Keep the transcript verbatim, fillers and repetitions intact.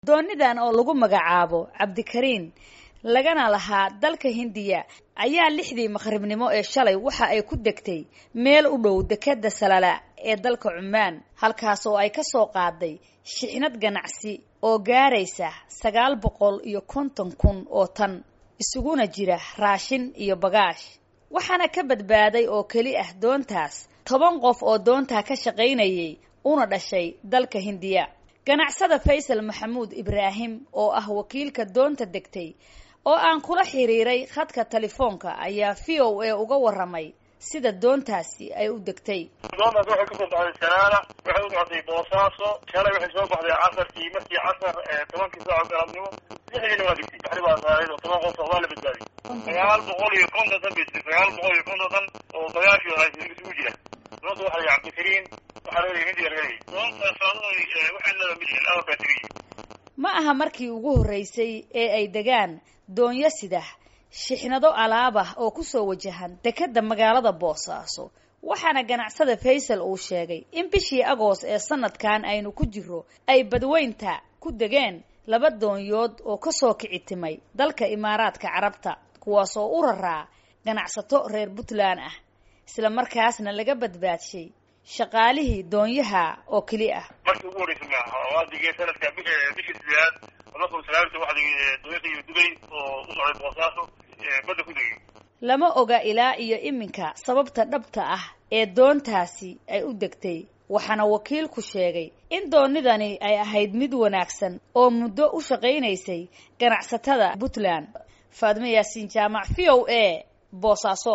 doonidan oo lagu magacaabo Cabdikariin lagana lahaa dalka Hindiya ayaa lixdii maqribnimo ee shalay waxa ay ku degtay meel u dhow dekada Salala ee dalka Cumaan halkaas oo ay ka soo qaaday shixnad ganacsi oo gaaraysa sagaal boqol iyo konton kun oo tan isuguna jira raashin iyo bagaash waxaana ka badbaaday oo kali ah doontaas toban qof oo doonta ka shaqeynayay una dhashay dalka Hindiya ganacsada Faysal Maxamuud Ibraahim oo ah wakiilka doonta degtay oo aan kula xiriiray khadka telefoonka ayaa V O A uga waramay sida doontaasi ay u degtay doonta waxay ku soo baxday Salaala waxay u socday Boosaaso shalay waxay soo baxday casarkii markii casar tobankii saac galabnimo lixdii waa degtay xariba saareedo toban qof oo la badbaadiyay sagaal boqol iyo konton bisii sagaal boqol iyo konton oo bagaash iyo raashin isugu jira doonta waxay Cabdikariin waxa loo yiri diyaargaray doonta saadooy waxay la mid yihiin laba bateri ma aha markii ugu horeysay ee ay degaan doonyo sida shixnado alaab ah oo ku soo wajahan dekada magaalada Boosaaso waxaana ganacsada Faysal uu sheegay in bishii Agoos ee sanadkan aynu ku jiro ay badweynta ku degeen laba doonyood oo ka soo kicitimay dalka Imaaraadka Carabta kuwaas oo u raraa ganacsato reer Puntland ah isla markaasna laga badbaadshay shaqaalihii doonyaha oo kali ah markii ugu horeysay waa digay sanadka bishii sideed wadada salaamta waxay doonayay Dubai oo u socday Boosaaso badda ku degay lama oga ilaa iyo iminka sababta dhabta ah ee doontaasi ay u degtay waxaana wakiilku sheegay in doonidani ay ahayd mid wanaagsan oo muddo u shaqeynaysay ganacsatada Puntland Faadmo Yaasiin Jaamac V O A Boosaaso.